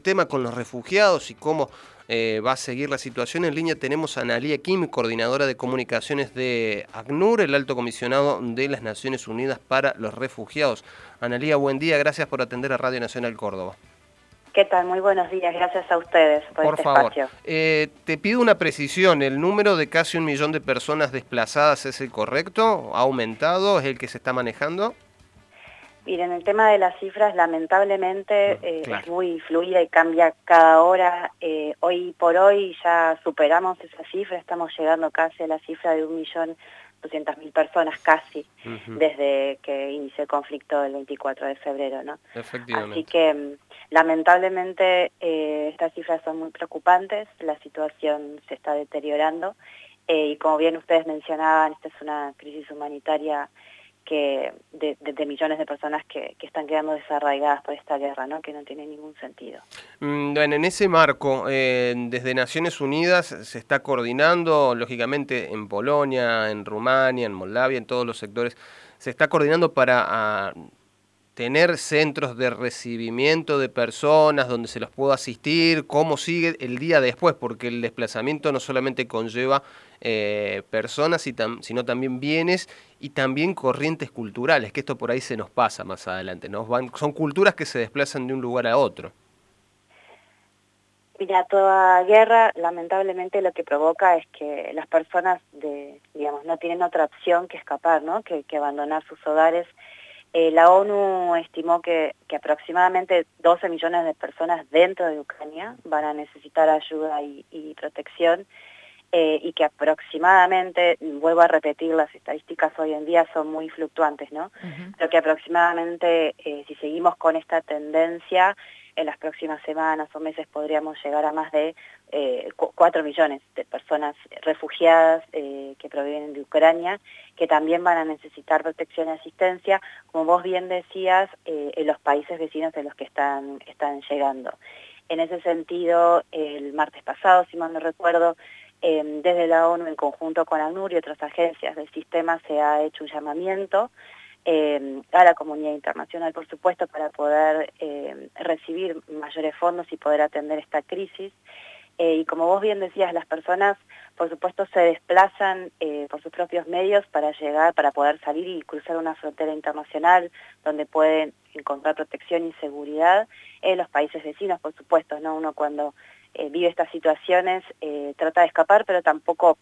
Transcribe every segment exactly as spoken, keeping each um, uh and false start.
tema con los refugiados y cómo eh, va a seguir la situación. En línea tenemos a Analía Kim, coordinadora de comunicaciones de ACNUR, el alto comisionado de las Naciones Unidas para los Refugiados. Analía, buen día, gracias por atender a Radio Nacional Córdoba. ¿Qué tal? Muy buenos días, gracias a ustedes por, por este favor, espacio. Eh, te pido una precisión, ¿el número de casi un millón de personas desplazadas es el correcto? ¿Ha aumentado? ¿Es el que se está manejando? Miren, el tema de las cifras lamentablemente eh, claro. es muy fluida y cambia cada hora. Eh, hoy por hoy ya superamos esa cifra, estamos llegando casi a la cifra de un millón doscientas mil personas casi, uh-huh. desde que inició el conflicto el veinticuatro de febrero, ¿no? Efectivamente. Así que lamentablemente eh, estas cifras son muy preocupantes, la situación se está deteriorando eh, y como bien ustedes mencionaban, esta es una crisis humanitaria que de, de, de millones de personas que, que están quedando desarraigadas por esta guerra, ¿no? Que no tiene ningún sentido. Bueno, en ese marco, eh, desde Naciones Unidas se está coordinando, lógicamente en Polonia, en Rumania, en Moldavia, en todos los sectores, se está coordinando para a, tener centros de recibimiento de personas donde se los pueda asistir, cómo sigue el día después, porque el desplazamiento no solamente conlleva eh, personas, y tam sino también bienes y también corrientes culturales, que esto por ahí se nos pasa más adelante, ¿no? Van, son culturas que se desplazan de un lugar a otro. Mira, toda guerra lamentablemente lo que provoca es que las personas de, digamos, no tienen otra opción que escapar, ¿no? Que, que abandonar sus hogares. Eh, la ONU estimó que, que aproximadamente doce millones de personas dentro de Ucrania van a necesitar ayuda y, y protección eh, y que aproximadamente, vuelvo a repetir, las estadísticas hoy en día son muy fluctuantes, ¿no? Uh-huh. Pero que aproximadamente, eh, si seguimos con esta tendencia, en las próximas semanas o meses podríamos llegar a más de eh, cuatro millones de personas refugiadas eh, que provienen de Ucrania, que también van a necesitar protección y asistencia, como vos bien decías, eh, en los países vecinos de los que están, están llegando. En ese sentido, el martes pasado, si mal no recuerdo, eh, desde la ONU, en conjunto con ACNUR y otras agencias del sistema, se ha hecho un llamamiento Eh, a la comunidad internacional, por supuesto, para poder eh, recibir mayores fondos y poder atender esta crisis. Eh, y como vos bien decías, las personas, por supuesto, se desplazan eh, por sus propios medios para llegar, para poder salir y cruzar una frontera internacional donde pueden encontrar protección y seguridad en los países vecinos, por supuesto, ¿no? Uno cuando eh, vive estas situaciones eh, trata de escapar, pero tampoco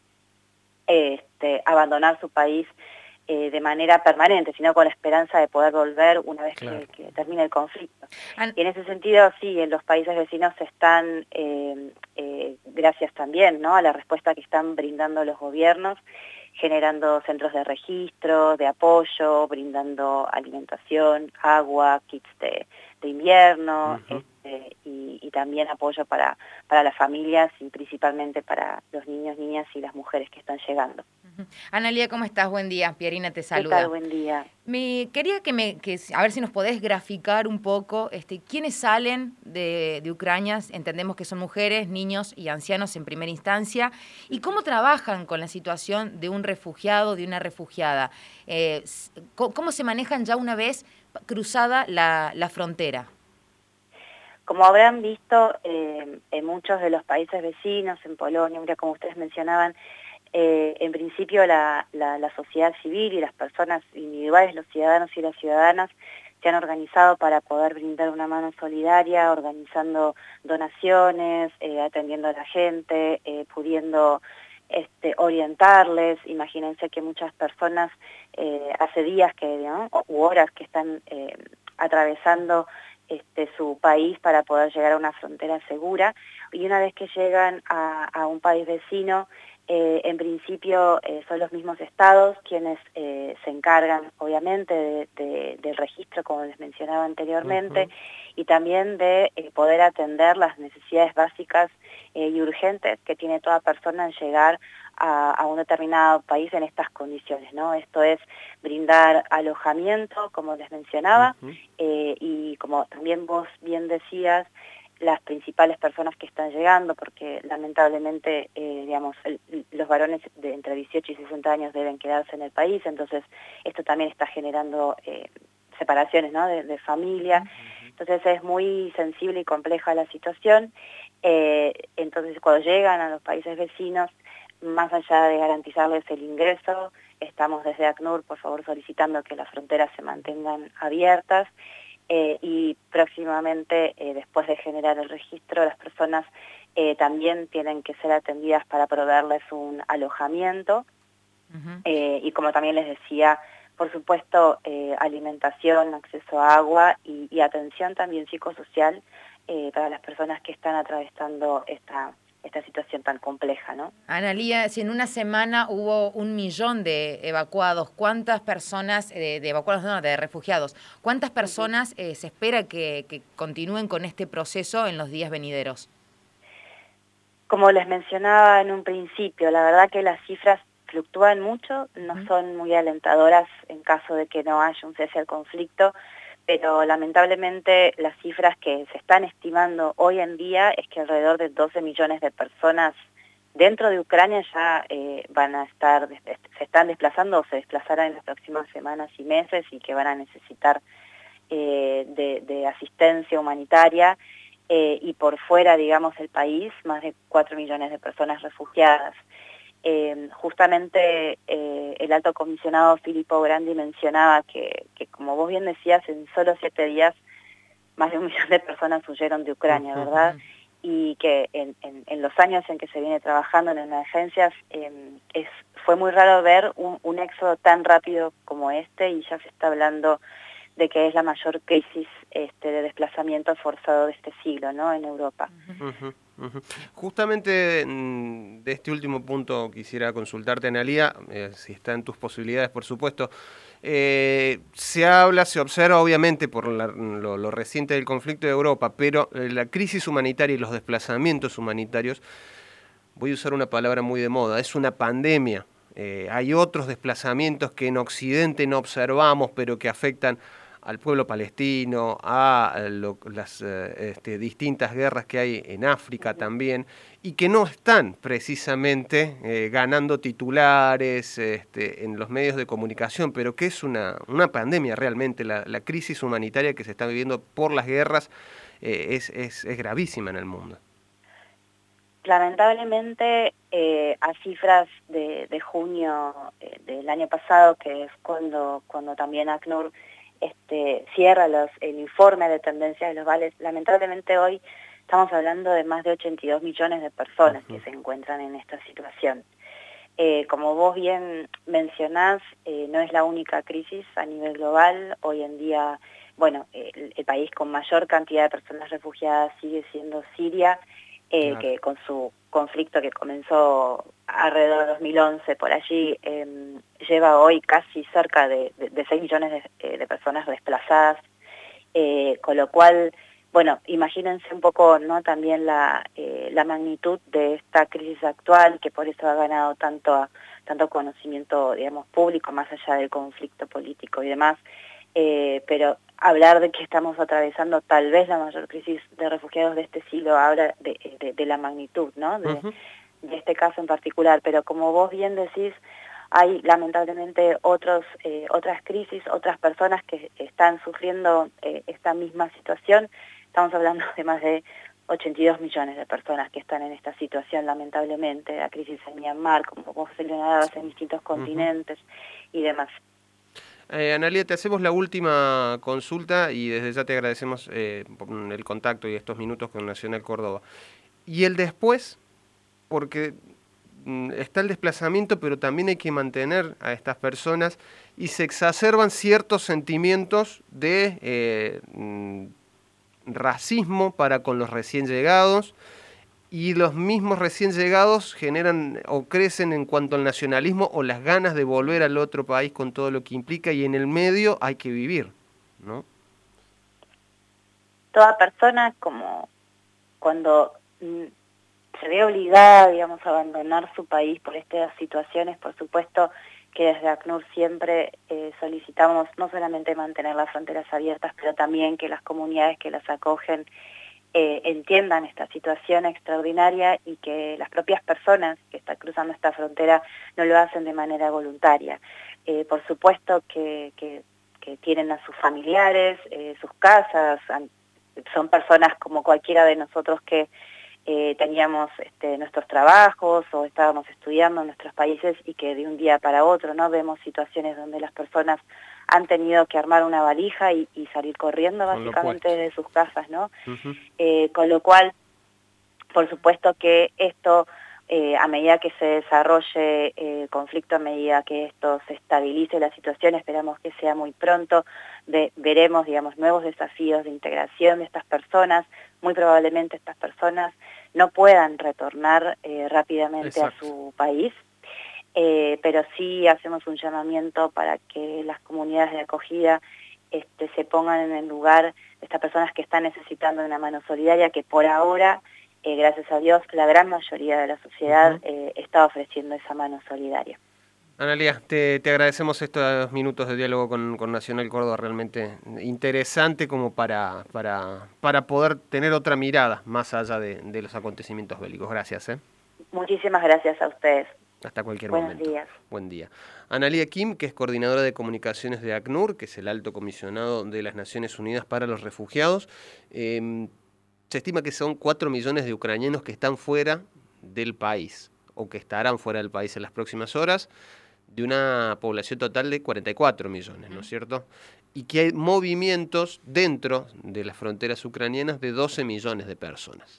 eh, este, abandonar su país Eh, de manera permanente, sino con la esperanza de poder volver una vez claro. que, que termine el conflicto. An y en ese sentido, sí, en los países vecinos están, eh, eh, gracias también, ¿no?, a la respuesta que están brindando los gobiernos, generando centros de registro, de apoyo, brindando alimentación, agua, kits de, de invierno, uh-huh. este, y, y también apoyo para, para las familias y principalmente para los niños, niñas y las mujeres que están llegando. Uh-huh. Analía, ¿cómo estás? Buen día. Pierina te saluda. ¿Qué tal? Buen día. Me quería que me, que, a ver si nos podés graficar un poco, este, quiénes salen de, de Ucrania, entendemos que son mujeres, niños y ancianos en primera instancia, y cómo trabajan con la situación de un refugiado, de una refugiada, eh, cómo se manejan ya una vez cruzada la, la frontera. Como habrán visto eh, en muchos de los países vecinos, en Polonia, mira, como ustedes mencionaban, Eh, en principio la, la, la sociedad civil y las personas individuales, los ciudadanos y las ciudadanas, se han organizado para poder brindar una mano solidaria, organizando donaciones, eh, atendiendo a la gente, eh, pudiendo este, orientarles. Imagínense que muchas personas eh, hace días que, ¿no?, u horas que están eh, atravesando este, su país para poder llegar a una frontera segura, y una vez que llegan a, a un país vecino, Eh, en principio eh, son los mismos estados quienes eh, se encargan obviamente de, de, del registro, como les mencionaba anteriormente, uh-huh. y también de eh, poder atender las necesidades básicas eh, y urgentes que tiene toda persona en llegar a, a un determinado país en estas condiciones, ¿no? Esto es brindar alojamiento, como les mencionaba, uh-huh. eh, y como también vos bien decías, las principales personas que están llegando, porque lamentablemente, eh, digamos, el, los varones de entre dieciocho y sesenta años deben quedarse en el país, entonces esto también está generando eh, separaciones, ¿no?, de, de familia, uh-huh. Entonces es muy sensible y compleja la situación. Eh, entonces cuando llegan a los países vecinos, más allá de garantizarles el ingreso, estamos desde ACNUR, por favor, solicitando que las fronteras se mantengan abiertas eh, y próximamente, eh, después de generar el registro, las personas eh, también tienen que ser atendidas para proveerles un alojamiento. Uh-huh. eh, y como también les decía, por supuesto, eh, alimentación, acceso a agua y, y atención también psicosocial eh, para las personas que están atravesando esta esta situación tan compleja, ¿no? Analía, si en una semana hubo un millón de evacuados, ¿cuántas personas, eh, de evacuados, no, de refugiados, cuántas personas eh, se espera que, que continúen con este proceso en los días venideros? Como les mencionaba en un principio, la verdad que las cifras fluctúan mucho, no son muy alentadoras en caso de que no haya un cese al conflicto, pero lamentablemente las cifras que se están estimando hoy en día es que alrededor de doce millones de personas dentro de Ucrania ya eh, van a estar, se están desplazando o se desplazarán en las próximas semanas y meses y que van a necesitar eh, de, de asistencia humanitaria eh, y por fuera, digamos, del país, más de cuatro millones de personas refugiadas. Eh, justamente eh, el alto comisionado Filippo Grandi mencionaba que, que, como vos bien decías, en solo siete días más de un millón de personas huyeron de Ucrania, ¿verdad? Y que en, en, en los años en que se viene trabajando en emergencias eh, es, fue muy raro ver un, un éxodo tan rápido como este, y ya se está hablando de que es la mayor crisis este, de desplazamiento forzado de este siglo, ¿no?, en Europa. Uh-huh, uh-huh. Justamente de este último punto quisiera consultarte, Analía, eh, si está en tus posibilidades, por supuesto. Eh, se habla, se observa, obviamente, por la, lo, lo reciente del conflicto de Europa, pero eh, la crisis humanitaria y los desplazamientos humanitarios, voy a usar una palabra muy de moda, es una pandemia. Eh, hay otros desplazamientos que en Occidente no observamos, pero que afectan al pueblo palestino, a lo, las eh, este, distintas guerras que hay en África también, y que no están precisamente eh, ganando titulares este, en los medios de comunicación, pero que es una, una pandemia realmente. La, la crisis humanitaria que se está viviendo por las guerras eh, es, es, es gravísima en el mundo. Lamentablemente, eh, a cifras de, de junio eh, del año pasado, que es cuando, cuando también ACNUR Este, cierra los, el informe de tendencias globales, lamentablemente hoy estamos hablando de más de ochenta y dos millones de personas uh-huh. que se encuentran en esta situación. Eh, como vos bien mencionás, eh, no es la única crisis a nivel global. Hoy en día, bueno, el, el país con mayor cantidad de personas refugiadas sigue siendo Siria, eh, claro. que con su conflicto que comenzó alrededor de dos mil once por allí, eh, lleva hoy casi cerca de, de, de seis millones de, de personas desplazadas, eh, con lo cual, bueno, imagínense un poco, ¿no?, también la, eh, la magnitud de esta crisis actual, que por eso ha ganado tanto, tanto conocimiento, digamos, público, más allá del conflicto político y demás, eh, pero hablar de que estamos atravesando tal vez la mayor crisis de refugiados de este siglo habla de, de, de la magnitud, ¿no?, de, uh-huh. de este caso en particular. Pero como vos bien decís, hay lamentablemente otros, eh, otras crisis, otras personas que están sufriendo eh, esta misma situación. Estamos hablando de más de ochenta y dos millones de personas que están en esta situación, lamentablemente. La crisis en Myanmar, como vos señalabas, en distintos continentes uh-huh. y demás. Eh, Analía, te hacemos la última consulta y desde ya te agradecemos eh, el contacto y estos minutos con Nacional Córdoba. ¿Y el después? Porque mm, está el desplazamiento, pero también hay que mantener a estas personas y se exacerban ciertos sentimientos de eh, mm, racismo para con los recién llegados, y los mismos recién llegados generan o crecen en cuanto al nacionalismo o las ganas de volver al otro país con todo lo que implica, y en el medio hay que vivir, ¿no? Toda persona, como cuando mm, se ve obligada, digamos, a abandonar su país por estas situaciones, por supuesto que desde ACNUR siempre eh, solicitamos no solamente mantener las fronteras abiertas, pero también que las comunidades que las acogen Eh, entiendan esta situación extraordinaria y que las propias personas que están cruzando esta frontera no lo hacen de manera voluntaria. Eh, por supuesto que, que, que tienen a sus familiares, eh, sus casas, han son personas como cualquiera de nosotros que eh, teníamos este, nuestros trabajos o estábamos estudiando en nuestros países y que de un día para otro, ¿no? Vemos situaciones donde las personas han tenido que armar una valija y, y salir corriendo básicamente de sus casas, ¿no? Uh-huh. eh, con lo cual, por supuesto que esto, eh, a medida que se desarrolle el eh, conflicto, a medida que esto se estabilice la situación, esperamos que sea muy pronto, de, veremos, digamos, nuevos desafíos de integración de estas personas. Muy probablemente estas personas no puedan retornar eh, rápidamente Exacto. a su país, eh, pero sí hacemos un llamamiento para que las comunidades de acogida este, se pongan en el lugar de estas personas que están necesitando una mano solidaria, que por ahora, eh, gracias a Dios, la gran mayoría de la sociedad uh-huh. eh, está ofreciendo esa mano solidaria. Analía, te, te agradecemos estos minutos de diálogo con, con Nacional Córdoba, realmente interesante como para, para, para poder tener otra mirada más allá de, de los acontecimientos bélicos. Gracias. ¿eh? Muchísimas gracias a ustedes. Hasta cualquier Buenos momento. días. Buen día. Analía Kim, que es coordinadora de comunicaciones de ACNUR, que es el alto comisionado de las Naciones Unidas para los Refugiados. Eh, se estima que son cuatro millones de ucranianos que están fuera del país o que estarán fuera del país en las próximas horas, de una población total de cuarenta y cuatro millones, ¿no es cierto? Y que hay movimientos dentro de las fronteras ucranianas de doce millones de personas.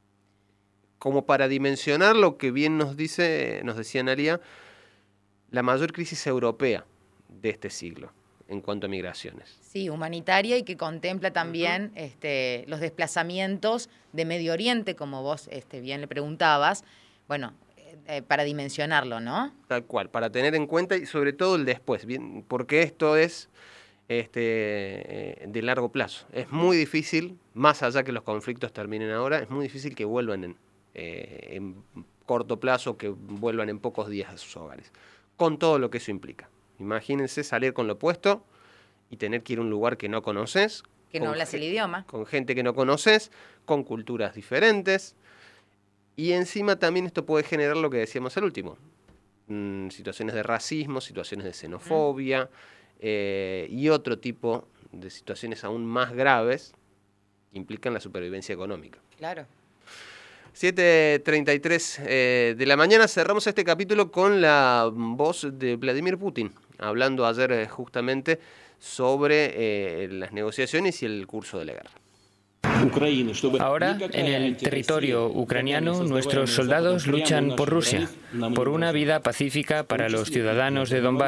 Como para dimensionar lo que bien nos dice, nos decía Analía, la mayor crisis europea de este siglo en cuanto a migraciones. Sí, humanitaria y que contempla también uh-huh. este, los desplazamientos de Medio Oriente, como vos este, bien le preguntabas, bueno, eh, para dimensionarlo, ¿no? Tal cual, para tener en cuenta y sobre todo el después, bien, porque esto es este, eh, de largo plazo. Es muy difícil, más allá que los conflictos terminen ahora, es muy difícil que vuelvan en, eh, en corto plazo, que vuelvan en pocos días a sus hogares, con todo lo que eso implica. Imagínense salir con lo opuesto y tener que ir a un lugar que no conoces. Que no hablas el idioma. Con gente que no conoces, con culturas diferentes. Y encima también esto puede generar lo que decíamos al último. Mmm, situaciones de racismo, situaciones de xenofobia mm. eh, y otro tipo de situaciones aún más graves que implican la supervivencia económica. Claro. siete treinta y tres eh, de la mañana cerramos este capítulo con la voz de Vladimir Putin, hablando ayer eh, justamente sobre eh, las negociaciones y el curso de la guerra. Ahora, en el territorio ucraniano, nuestros soldados luchan por Rusia, por una vida pacífica para los ciudadanos de Donbass.